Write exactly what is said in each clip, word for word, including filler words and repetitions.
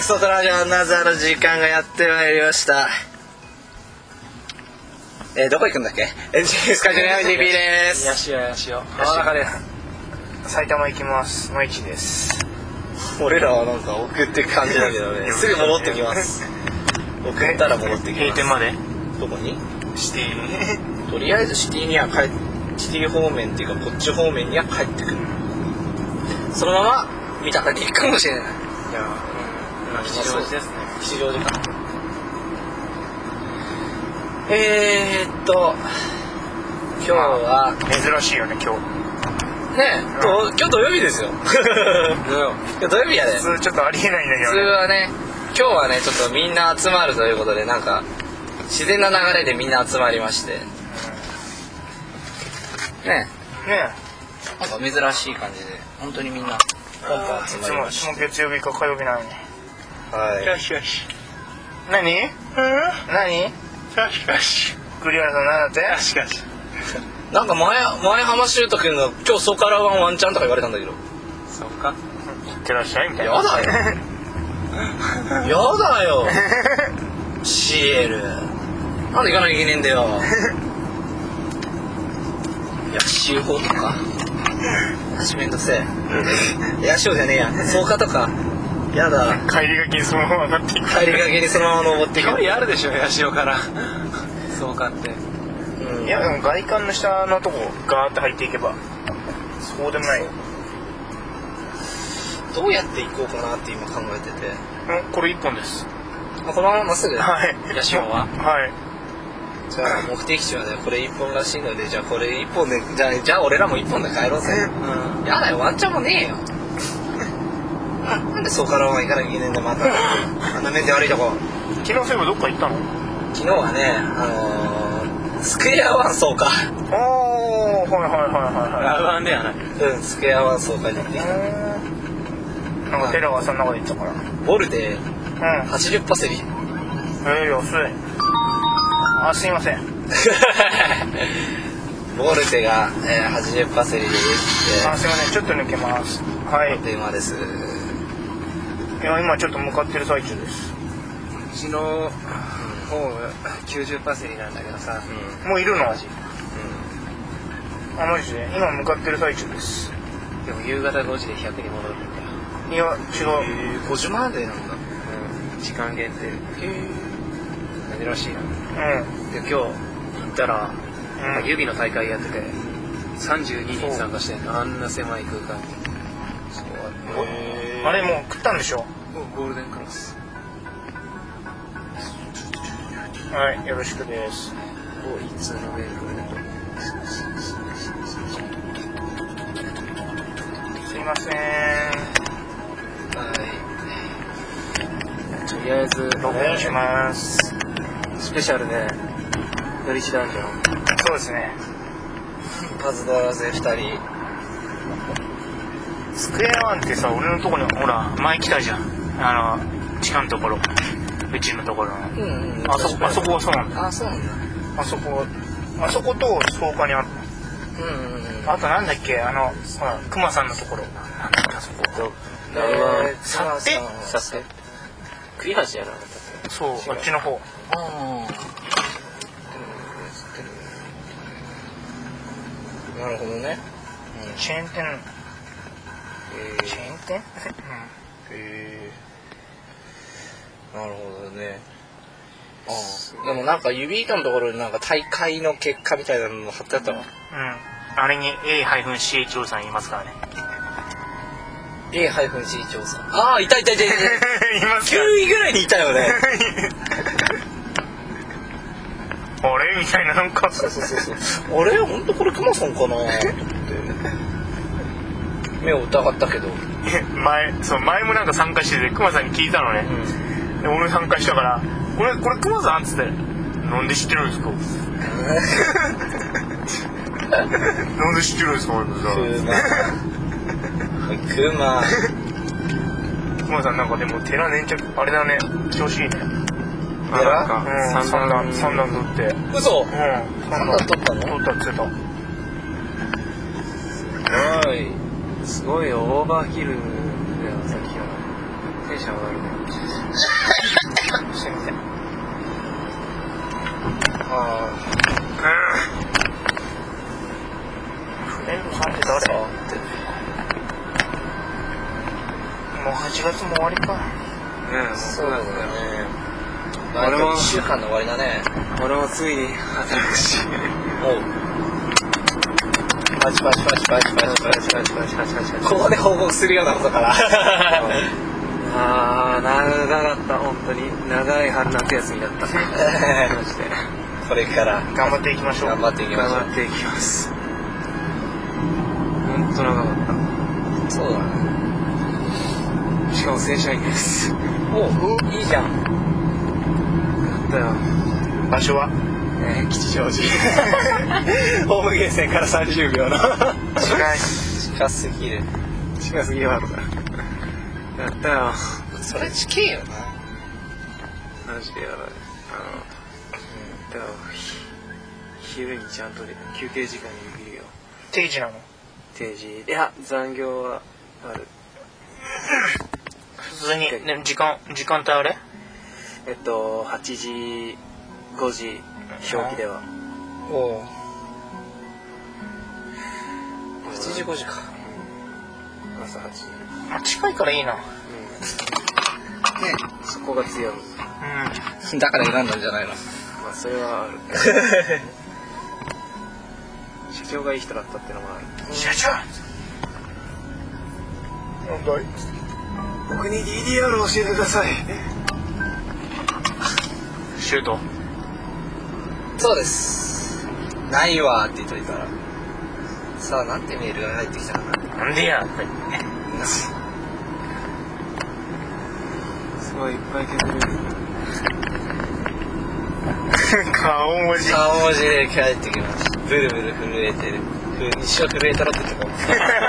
ソトラジオアナザーの時間がやってまいりました。えー、どこ行くんだっけ？エンジニアスカジュニア ジーピー です。 やしよやしよ浜中です。 埼玉行きます。まいちです。 俺らはなんか送っていく感じだけどね。すぐ戻ってきます。送ったら戻ってきます。 閉店まで？ どこに？ シティに。とりあえずシティには帰っシティ方面っていうかこっち方面には帰ってくる。そのまま三鷹に行くかもしれない。いや、 うん、吉祥寺ですね。 吉祥寺か。えーっと今日は珍しいよね今日。 ねえ、うん、今日土曜日ですよ。土曜日やで。 普通ちょっとありえないんだけど、ね。 普通はね、今日はねちょっとみんな集まるということでなんか自然な流れでみんな集まりまして。うん、ねえ。 ねえ。なんか珍しい感じで本当にみんなポンポン集まりました。 いつも月曜日か火曜日なのに。 はい。 よしよし。何？うん？何？しかし栗原さんなんだって？しかしなんか前前浜修斗君が今日ソカラワンワンチャンとか言われたんだけど。 そうか。 いってらっしゃいみたいな。 やだよ。やだよ。シエル。なんで行かなきゃいけねえんだよ。いやしおとか。私めんどせえ。いやしおじゃねえや。そうかとか。やだ。 帰りがけにそのまま上がっていく。 帰りがけにそのまま登っていく。 距離あるでしょヤシオから。そうかって。 うん、いやでも外観の下のとこガーッと入っていけばそうでもないよ。 どうやって行こうかなって今考えてて。 うん、これ一本です。 あ、このまままっすぐ。 はい。 ヤシオは？ はい。 じゃあ目的地はねこれ一本らしいのでじゃあこれ一本でじゃあじゃあ俺らも一本で帰ろうぜ。うん。やだよワンチャンもねえよ。なんでそうからは行かなきゃいけねえんだまた。あんな面で悪いとこ。 昨日そういえばどっか行ったの？ 昨日はねあのー、スクエアワンそうか。 おーはいはいはいはいラウワンではない。 うんスクエアワンそうかに行ってきた。 なんかテラがそんなこと言ったから。 ボルでうん。 はちじゅっパセリ。 えー、安い。あ、すいません。 ボルテが、えー、はちじゅっパセリで行って。 あ、すいませんちょっと抜けます。はい。 電話です。 いや今ちょっと向かってる最中です。 うちのホームきゅうじゅっパセリなんだけどさ、 うん、もういるの？ マジ、 うん、あマジで今向かってる最中です。 でも夕方ごじでひゃくに戻るんだよ。 いや違うごじまでなんだ。 うん、時間限定。へえ珍しいな。 うんで今日行ったら、うん、指の大会やっててさんじゅうににん参加してんの。あんな狭い空間に。そうあれもう食ったんでしょ？ ゴールデンクラス。 はいよろしくです。 ドイツのベルすいません。 はい。とりあえず録音します。 スペシャルで乗り地ダンジョン。 そうですね。 パズドラ勢ふたり。 スクエアワンってさ俺のところにほら前来たじゃん。あの地下のところうちのところの、 うんうん、 あそこあそこはそうなんだ。 あそうなんだ。 あそこあそこと草加にある。 うんうんうん、 あとなんだっけあのほらクマさんのところなんだっけあそこ。 えー、 さってさって栗橋やな。 そうあっちの方。 ああなるほどね、 うん、チェーン店、 えー、 チェーン店、うん、 えー、なるほどね。ああでもなんか指板のところになんか大会の結果みたいなのも貼ってあったわ。 うんあれに エーシーエイチオー さんいますからね。 エーシーエイチオー さんああいたいたいたいたいますきゅういぐらいにいたよね。 あれみたいななんかそうそうそうそうあれ本当これクマさんかなって目を疑ったけど前そう前もなんか参加しててクマさんに聞いたのね、うん、で俺参加したからこれこれクマさんっつってなんで知ってるんですかなんで知ってるんですかクマクマクマさんなんかでも寺粘着あれだね調子いいね。 やら、 うん、三段三段取って嘘、 うん、 三段取ったの取ったって言ってた。 すごいすごいよオーバーキルだよさっきからテンションあるね。 してみて。 あフレンドさんって誰？もうはちがつも終わりか。 ねえ、 そうだね。 俺も俺もいっしゅうかんの終わりだね。 俺もついに働くし。 おう。パチパチパチパチパチパチパチパチパチパチパチ。ここで報告するようなことから。 ああ、長かった本当に長い春夏休みだった。マジで。 これから頑張っていきましょう。 頑張っていきましょう。 頑張っていきます。本当長かっそうだね。 た。しかも正社員です。 おう、いいじゃん。 やったよ。 場所は？ えー、吉祥寺。ホームゲーセンからさんじゅうびょうの。 近い。 近すぎる。 近すぎるわ。やったよ。 それ近いよな。 マジでやばい。あの、だからひ昼にちゃんと休憩時間にできるよ。 定時なの？ 定時。いや、残業はある。 普通に、ね、時間、時間帯あれ？ えっと、はちじ、ごじ、表記では。 おう。はちじごじか。 朝はちじ。 あ、近いからいいな。 うん。そこが強み。 うん。 だから選んだんじゃないの。 まあ、それはある。社長がいい人だったってのもある。 社長。なんだい？ 僕に ディーディーアール を教えてください。 シュート。 そうです。ないわーって言っといたら。さあ、なんてメールが入ってきたかな。 なんでや。 すごいいっぱい削れる。 顔文字。 顔文字で帰ってきました。ブルブル震えてる。一生震えたろって言ってた。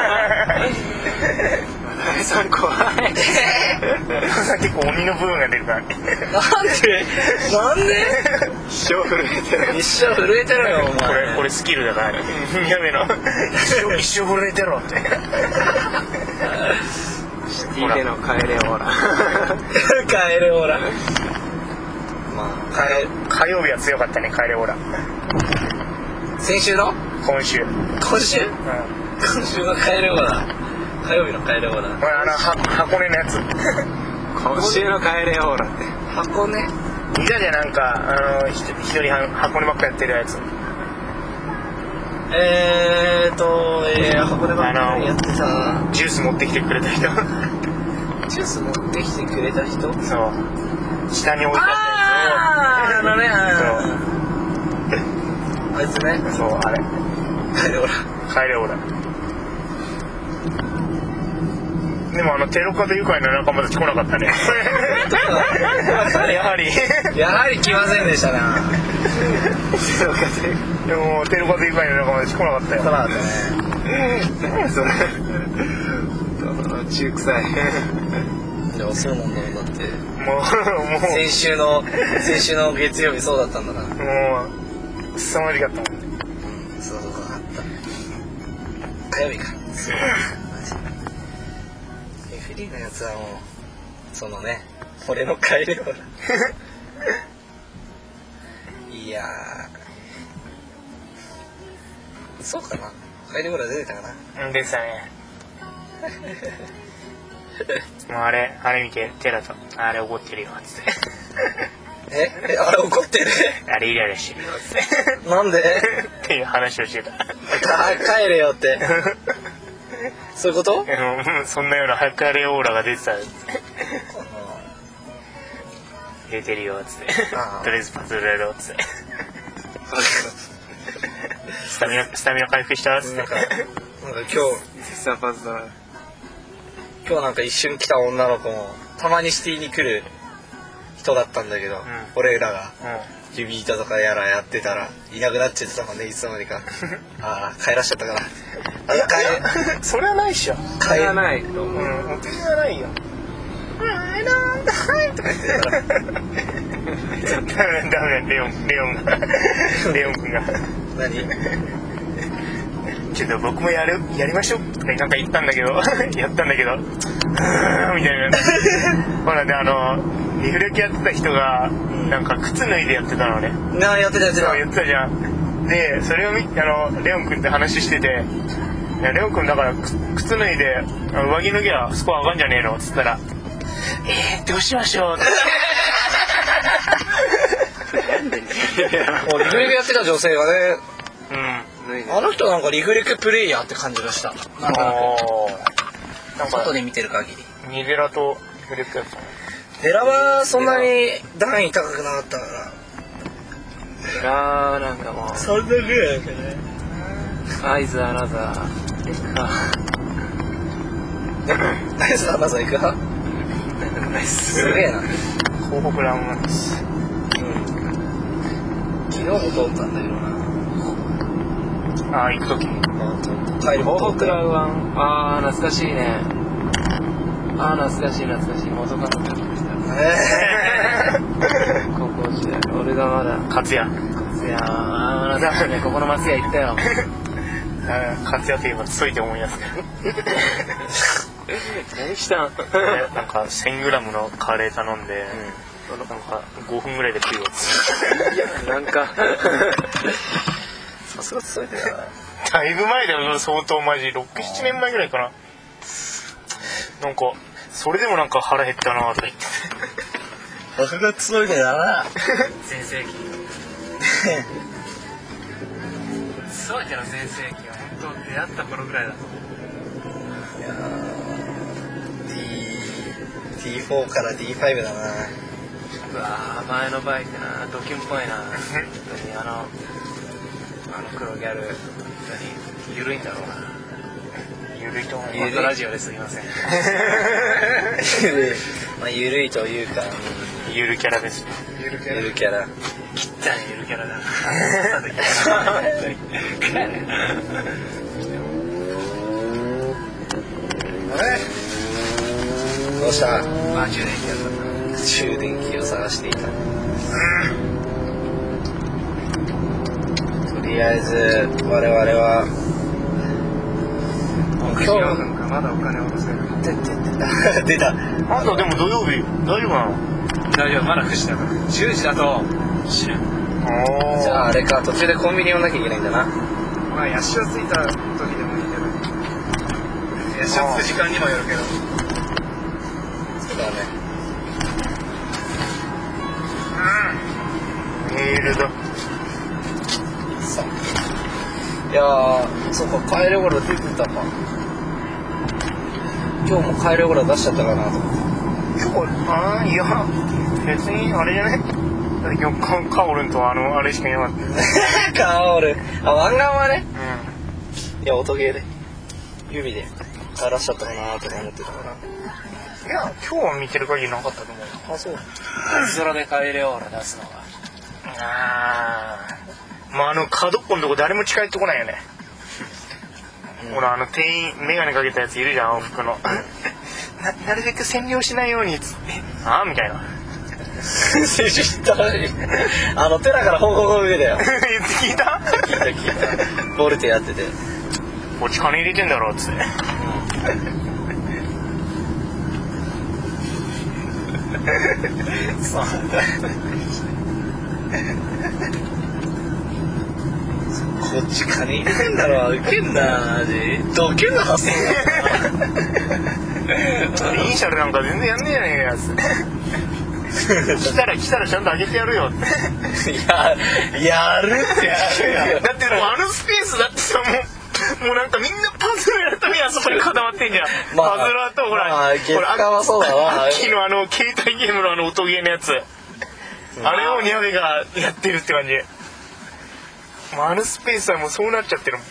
渡さん怖い。 結構鬼の部分が出るからね。 なんでなんで一生震えてる。 一生震えてろよ、お前。 これ、これスキルだからね。やめろ。一生、一生震えてろって。 シティでの帰れオーラ。 帰れオーラ。まあ、帰火曜日は強かったね、帰れオーラ。 先週の今週。 今週うん。 今週の帰れオーラ。火曜日の帰れオーラ。 これあの、は箱根のやつ。 今週の帰れオーラって。 箱根いたじゃん、なんか、あの、ひと一人は箱根ばっかやってるやつ。 えーと、えー、箱根ばっかりやってた。 ジュース持ってきてくれた人。 ジュース持ってきてくれた人そう。下に置いてああー、あのね、 ったやつを。 あいつね。 そう。そう、あれ。 帰れオーラ。 帰れオーラ。でもあのテロカド愉快な仲間たち来なかったね。やはりやはり来ませんでしたな。 でもテロカド愉快な仲間たち来なかったよ。 来なかったね。 何それ。 中臭い。 でもそうなんだよ。だってもうもう先週の先週の月曜日そうだったんだな。 もう凄まじかったもんね。 うん、そうそうそうあった。火曜日か。そう。エフリーのやつはもうそのね、俺の帰れよら。いやー、そうかな。帰れよら出てたかな。 うんでしたね。もうあれあれ見てテラとあれ怒ってるよっつって。 ええ、あれ怒ってる。 あれイライラしてるよっつって。 なんでっていう話をしてた。 あ帰れよって。そういうこと？ うんそんなような早くあれオーラが出てた。出てるよっつって。 ああとりあえずパズルやろうっつって。スタミナスタミナ回復したっつって。 なんかなんか今日サパズドラ。 今日なんか一瞬来た女の子もたまにシティに来る人だったんだけど、 ん俺らがうん指板とかやらやってたらいなくなっちゃってたもんね、いつの間にか。ああ帰らしちゃったから。あいや帰それはないっしょ。 帰れはないと思う。 うん、それはないよ。うん、なんだはいとか言ってたら。ダメダメレオンレオンがレオン君が何ちょっと僕もやるやりましょうなんか言ったんだけどやったんだけどうーんみたいなほらねあのリフレクやってた人がなんか靴脱いでやってたのね。 なあやってたやってた。 そうやってたじゃん。でそれを見てあのレオン君って話してて、いやレオン君だから靴脱いで上着脱ぎゃスコア上がんじゃねえのっつったら、えーどうしましょうってもうリフレクやってた女性がね、 うん、 あの人なんかリフレクプレイヤーって感じがした。なんかなんか外で見てる限りニデラとリフレクやってたね。 デラはそんなに段位高くなかったからデラなんかもうそんなぐらいだけどね。 アイズアナザーナイスアナザー行く派？ ナイスすげえな。 東北ランマンです。 昨日も通ったんだけどな。 ああ行く時帰りも通ったよ。 東北ラウワン、あー懐かしいね。あー懐かしい懐かしい。元カノと来た。 え高校時代俺がまだ勝也いやー懐かしいね。ここの松屋行ったよ。 勝也といえばついて思い出す何したん？ なんか せんグラム のカレー頼んで、うん、なんかごふんぐらいで食うよなんかさすがついてたな。 だいぶ前だよ相当マジろく、ななねんまえぐらいかな。なんかそれでもなんか腹減ったなとか言ってさすがついてたな。 全盛期そうけど全盛期は本当出会った頃ぐらいだと思う。 いやー ティーフォー から ディーファイブ だな。 うわー前のバイクなドキュンっぽいな。本当にあのあの黒ギャル本当に緩いんだろうな。 ゆるいと思う。 ゆるいラジオですいませんまあゆるいというかゆるキャラですね。 ゆるキャラゆるキャラ汚いゆるキャラだなどうした？ まあ充電器だったな。 充電器を探していた。とりあえず我々は今日かまだお金を下ろせる。 出た。 あんたでも土曜日大丈夫なの？ 大丈夫まだくじだからじゅうじだと死ぬ。 じゃああれか途中でコンビニ寄んなきゃいけないんだな。 まあヤシオついた時でもいいけどヤシオつく時間にもよるけど。 そうだね。 メールだ。 さいやーそうか帰り頃出てたか。今日も帰り頃出しちゃったかなと思って。 今日ああいや別にあれじゃない。今日カカオルンとあのあれしかいなかったカオルあ湾岸はね。 ういや音ゲーで指で帰らしちゃったかなとか思ってたから。 ん。いや今日は見てる限りなかったと思う。 あそう。 空で帰れオーラ出すのがああまああの角っこのとこ誰も近寄ってこないよね。うん、ほらあの店員眼鏡かけたやついるじゃん往復のな, なるべく占領しないようにっつってああみたいな選手知ったらしい。あのテラから報告を受けたよ。 聞いた聞いた聞いた。ボルテやっててこっち金入れてんだろっつってそうこっち金入れてんだろ。ウケんなマジドキュンの発想だイニシャルなんか全然やんねえじゃねえかやつ来たら来たらちゃんとあげてやるよっていややるってやるよ。 だってもうあのスペースだってさもうもうなんかみんなパズルやるためにあそこに固まってんじゃん、まあ、パズルだとほら、 まあ、月間はそうだな。 秋のあの携帯ゲームのあの音ゲーのやつ、うん、あれをニャベがやってるって感じ。もうあのスペースはもうそうなっちゃってるもん、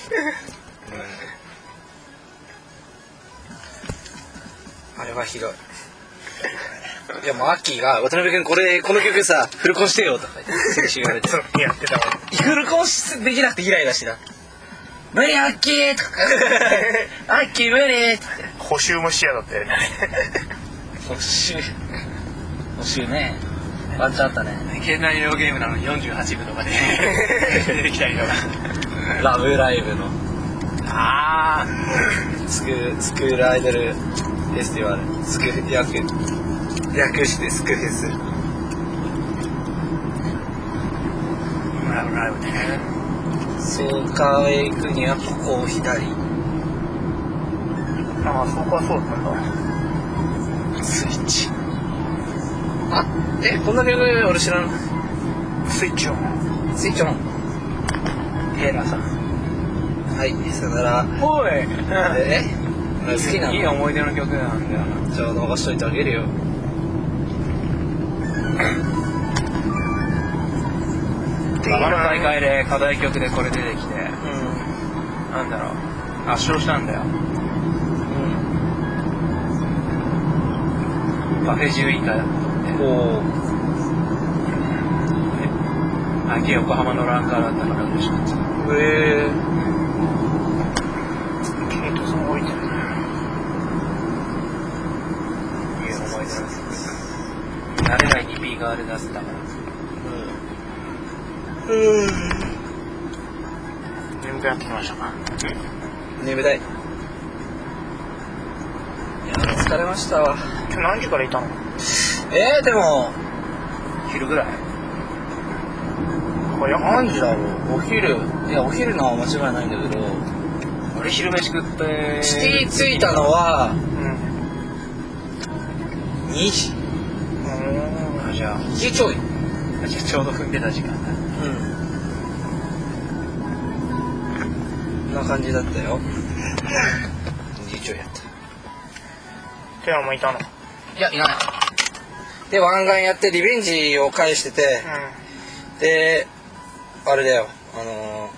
うん、あれはひどい。いやもうアッキーが渡辺君これこの曲さフルコンしてよとか言われてやってたもん。 フルコンできなくてイライラしてた。無理アッキーとかアッキー無理って補修も視野だったよね補修補修ねワンチャンあったね。 携帯用ゲームなのによんじゅうはち部とかで出てきたりとかラブライブのああスクスクールアイドルフェスティバルスク略略してスクフェスライブライブね。 そうかへ行くにはここを左ああ、そこはそうだったんだ。 スイッチあえこんな曲俺知らないスイッチオン。 スイッチオンヘイラーさん。 はいさよならおいえ好きなのいい思い出の曲なんだよな。 じゃあ流しといてあげるよあの大会で課題曲でこれ出てきて、 うんなんだろう、圧勝したんだよ。パフェじゅういかだって。 おお相手横浜のランカーだったから嬉しかった。 へえケイトさん置いてるね。 いう思い出です。慣れない にピー があれ出せたから。 うん眠くなってきましたか。 眠たいいや疲れましたわ今日何時からいたの？ えー、でも昼ぐらい何時だろうお昼いやお昼のは間違いないんだけど俺昼飯食ってシティ着いたのはうん。 にじあじゃあにじちょいじゃあちょうど踏んでた時間だ。 うんこんな感じだったよにじちょいやったテラもいたの？ いやいないで湾岸やってリベンジを返してて、 うであれだよあの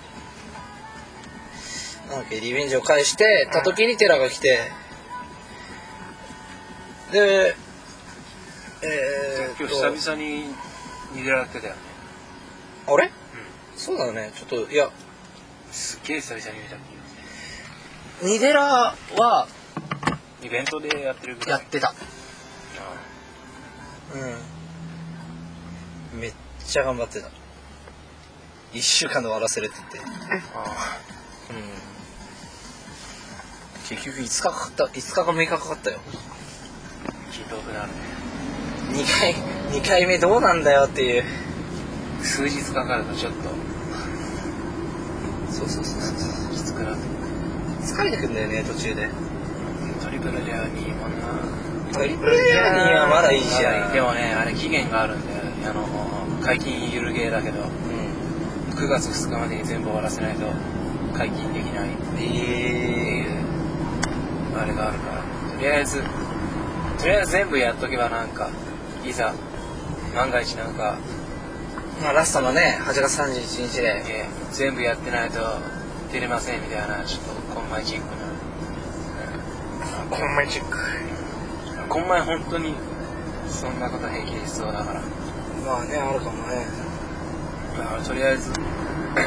ー、なんだっけリベンジを返してた時にテラが来てでえー、 今日久々に逃げられてたよね。 あれ、うん、そうだねちょっといやすっげえ久々に見た気がすニデラはる。イベントでやってるぐらいやってたうんめっちゃ頑張ってたいっしゅうかんで終わらせるって言ってあうん結局いつかかかったいつかかむいかかかったよ気遠くなるね。 にかいにかいめどうなんだよっていう数日かかるとちょっとそうそうそうそうきつくなって疲れてくんだよね途中でトリプルジャーニーもな。 トリプルジャーニーはまだいいじゃんでもねあれ期限があるんだよ。あの解禁ゆるゲーだけどうんくがつふつかまでに全部終わらせないと解禁できないってえいうあれがあるからとりあえずとりあえず全部やっとけばなんかいざ万が一なんかー、まあラストのねはちがつさんじゅういちにちでえー全部やってないと出れませんみたいなちょっとコンマイチックな、 ん。コンマイチック。 うん、コンマイ本当にそんなこと平気でしそうだからまあねあるかもねだからとりあえず適当に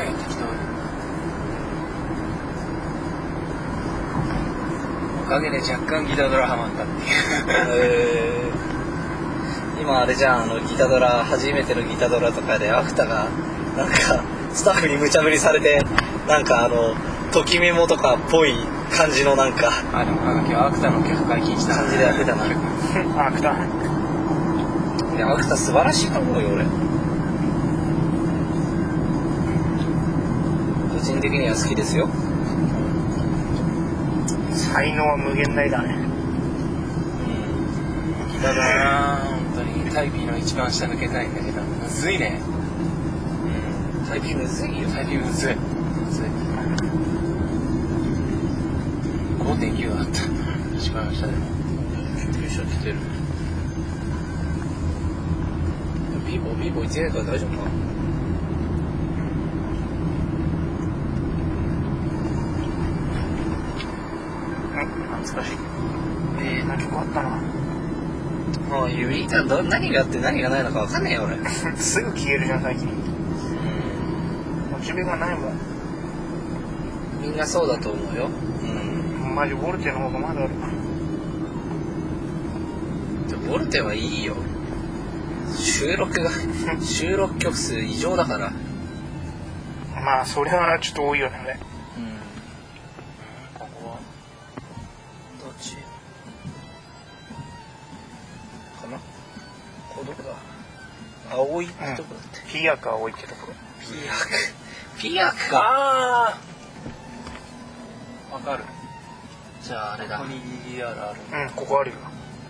おかげで若干ギタードラハマったっていうえー、今あれじゃんあのギタドラ初めてのギタドラとかでアフタがなんかスタッフに無茶ぶりされてなんかあのときメモとかっぽい感じのなんかあでもなんか今日アクタの曲解禁した感じでやってたなあ、来た。 でアフタ素晴らしいと思うよ俺個人的には好きですよ才能は無限大だね。 ギタードラな本当にタイピーの一番下抜けたいんだけどむずいねうんタイピングむずいよタイピングむずいむずい ごてんきゅう だった一番下でも優勝来てるピーポーピーポーいちねんから大丈夫か懐かしい。えー、何曲あったな。 もうユリータ何があって何がないのか分かんねえよ俺すぐ消えるじゃん最近。モチベがないもん。 みんなそうだと思うようんマジボルテの方がまだある。 でボルテはいいよ収録が収録曲数異常だからまあそれはちょっと多いよね。 っちかな。ここどこだ。青いってとこだって、 うん、ピアク青いってところ。 ピアクピアクか。 ああわかる。 じゃああれだ、 ここに ディーディーアール ある。 うん、ここあるよ。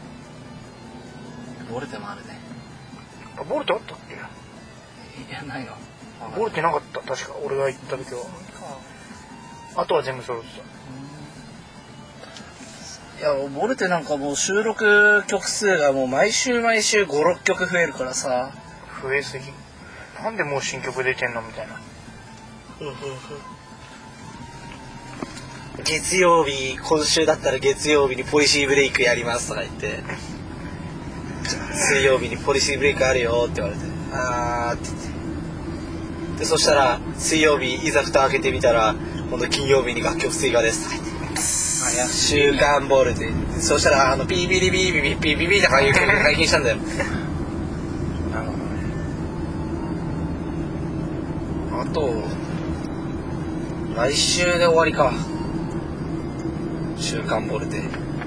ボルテもあるね。 あ、ボルテあったっけ？ いやないの。 ボルテなかった確か、俺が行った時は。あとは全部揃っていやボルテなんかもう収録曲数がもう毎週毎週ごろっきょく増えるからさ。 た。増えすぎ。なんでもう新曲出てんのみたいな。 月曜日、今週だったら月曜日にポリシーブレイクやりますとか言って、水曜日にポリシーブレイクあるよって言われて、あーって言って、でそしたら水曜日いざ蓋開けてみたら今度金曜日に楽曲追加ですとか言って、週刊ボルテ、そしたらあのピービリビービビピービビとかいう曲解禁したんだよ。なるほどね。あと来週で終わりか。週刊ボルテ。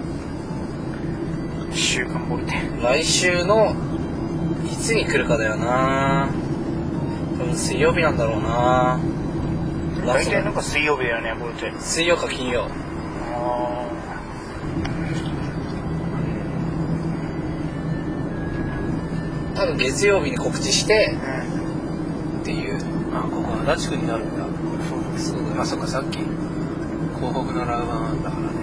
週刊ボルテ。 来週のいつに来るかだよな。多分水曜日なんだろうな。 大体なんか水曜日だよね、ボルテ。 水曜か金曜。 あ多分月曜日に告知してあ。うん。 っていう。 あここ足立区になるんだ。 そうだよ。 あそっかさっき広告のラウバンだからね。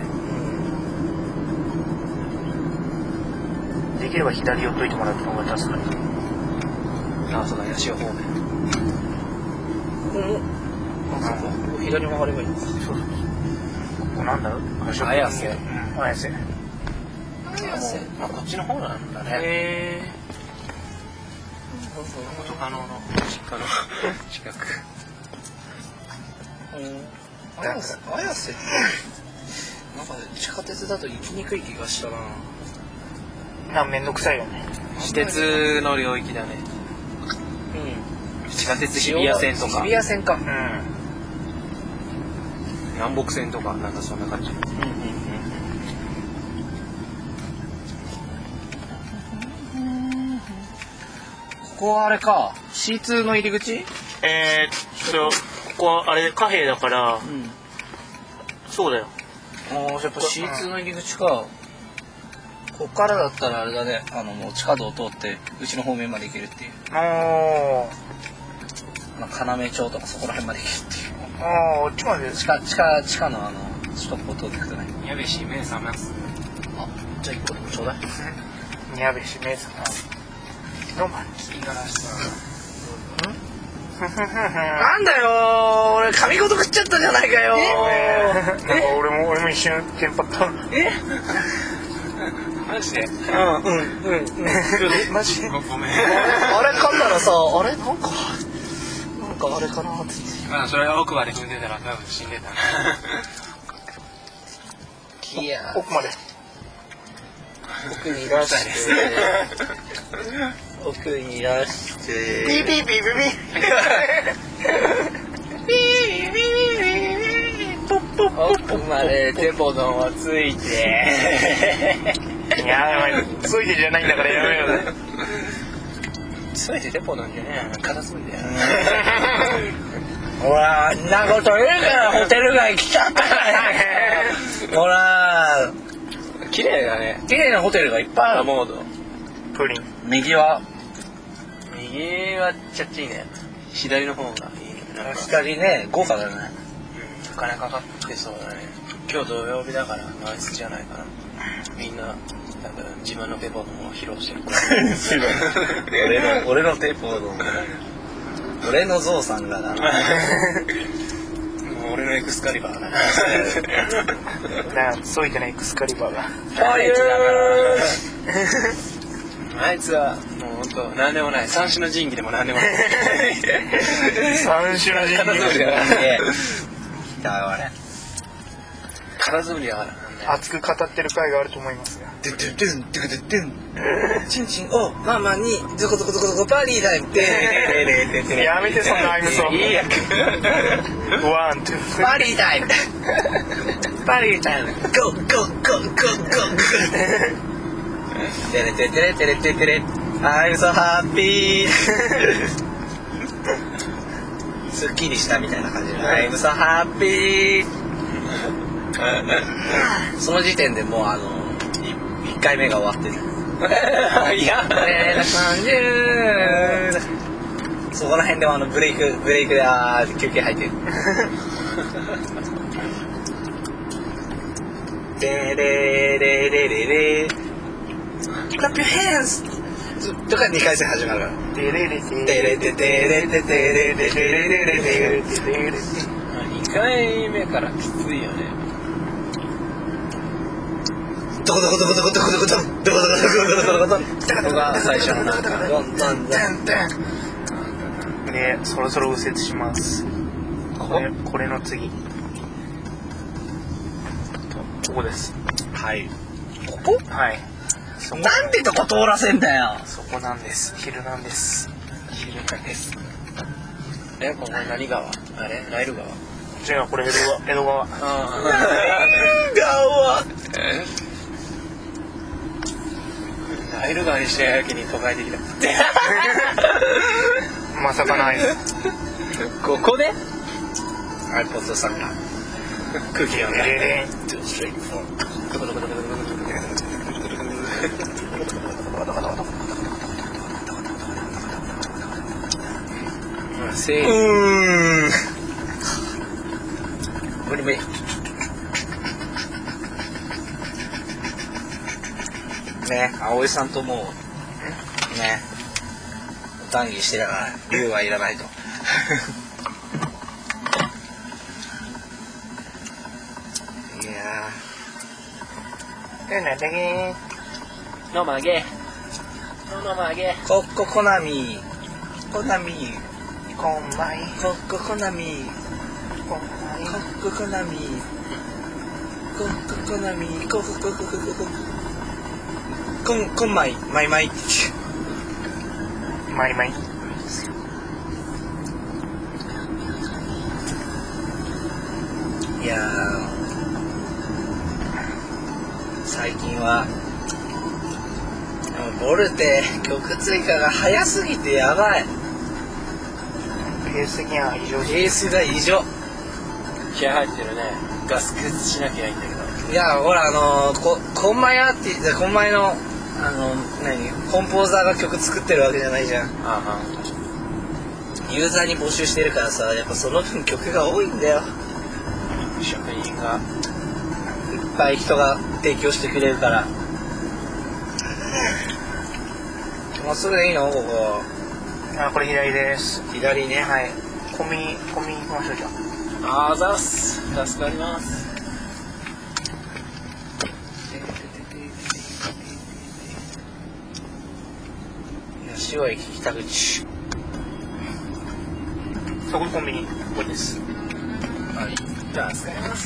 できれば左寄っといてもらった方が助かる。 あそうだ八潮方面。 ここもあそうか、ここ左曲がればいいのか。 そうそうそう。ここなんだろう。 綾瀬。 うん、綾瀬。 綾瀬。 あこっちの方なんだね。 へえ。 元カノの実家の近く。 綾瀬、綾瀬ってなんか地下鉄だと行きにくい気がしたな。 なんめんどくさいよね。 私鉄の領域だね。 うん。 地下鉄日比谷線とか日比谷線か。 うん。 南北線とかなんかそんな感じ。 うんうんうん。ここはあれか。シーツー の入り口？ えー、っとここはあれ貨幣だから、 うん。 そうだよ。 ああ、やっぱ シーツー の入り口か。こっからだったらあれだね。あのもう地下道を通ってうちの方面まで行けるっていう。 あまあ、要町とかそこら辺まで行けるっていう。 あ、ああ、あっちまで。 地下地下地下のあのストップを通っていくとね。 やべし目覚ます。 あ、じゃあ一個でもちょうだい。 にゃべしめさん。どうも。 五十嵐さん。 なんだよー、俺髪ごと食っちゃったじゃないかよー。 なんか俺も俺も一瞬テンパった。 え？ マジで。 うんうんうんうん。 マジで。 ごめん。 あれ噛んだらさ、あれなんかなんかあれかなって。 まあそれは奥まで踏んでたら多分死んでたな。 いや奥まで。 奥にいらして奥にいらしてピーピーピーピーピー。 奥までテポドンをついて。 いやー、ついてじゃないんだからやめようぜ。 ついてテポなんじゃねえ。片付いて。 ほら、あんなこと言うからホテル街来ちゃったからね。ほら、 綺麗だね。 綺麗なホテルがいっぱいある。 モード。 プリン。 右は右はちゃっちいね。左の方がいいね。なんか左ね、豪華だね。 お金かかってそうだね。今日土曜日だから満室じゃないかな。みんななんか自慢のペポドンを披露してる。 俺の俺のテポドン。俺のゾウさんがな。 もう俺のエクスカリバーだな。 なあ、そういてないエクスカリバーが。 あいつだからあいつはもうほんと何でもない。三種の神器でも何でもない。 三種の神器。 だよあれ。 カタツムリだから。 熱く語ってる回があると思いますが。 ドゥドゥドゥンドゥドゥドゥンチンチンおママにゾコゾコゾコゾコパーリーだよってやめてそんなアイムソン。 いいやワン、ツー、 パーリータイムパーリータイムゴーゴーゴーゴーゴーゴーテレテテレテレテテレ I'm so happy すっきりしたみたいな感じで I'm so happy その時点でもうあのいっかいめが終わってるいやそこら辺でもあのブレイクブレイクであー休憩入ってるレレレレレレ Clap your hands とかにかい戦始まるからテレレテレテテレテテレテテレレレレにかいめからきついよね。 どこどこどこどこどこどこどこどこどこどこどこどこどこが最初のなんかドンドンドンでそろそろ右折します。これこれの次ここです。 はいここはいそこなんでとこ通らせんだよそこなんです。昼なんです。 昼かです。え、ここ何川？あれ？ナイル川？ 違う、これ江戸川。江戸川。 あ川ナイル川にしてやけに都会的だ。 まさかない。 ここで？ アイポッドさんが空気読んだ。せーうーん無理無理ね葵さんともうね談義してたから龍はいらないといやえ、なんだっけのまげ。のまげ。 ーここコナミコナミこんまい。 ここコナミこんまい。 ここコナミここコナミこここここここんこんまいまいまいまいまい。 いやー最近はボルテ曲追加が早すぎてやばいペース的には異常ペースが異常気合入ってるね。ガス欠しなきゃいいんだけど。 いやほらあのー、こコンマイアーティストコンマイのあの何コンポーザーが曲作ってるわけじゃないじゃんあユーザーに募集してるからさやっぱその分曲が多いんだよあ。職人が。 いっぱい人が提供してくれるからまっすぐでいいのここあ、これ左です。 左ねはい。コンビニ、コンビニ行きましょうじゃあーざっす。助かります。 塩駅北口あ。そこコンビニ、ここです。 はい助かります。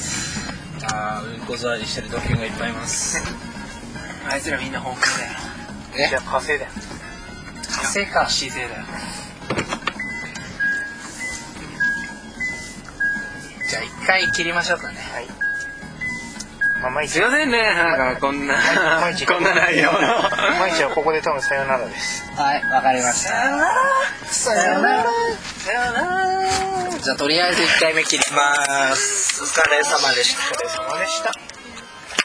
あーうんこ座りしてるドキュンがいっぱいいますあいつらみんな本気だよ。 えじゃあ、火星だよ。 火星か姿勢だよ。 じゃあ一回切りましょうかねはい。まあ、毎日すい、ませんね。なんかこんな、 毎日こんな内容の。 毎日はここで多分さよならです。 はいわかりましたさよならさよならさよならじゃあとりあえずいっかいめ切りますお疲れ様でしたお疲れ様でした。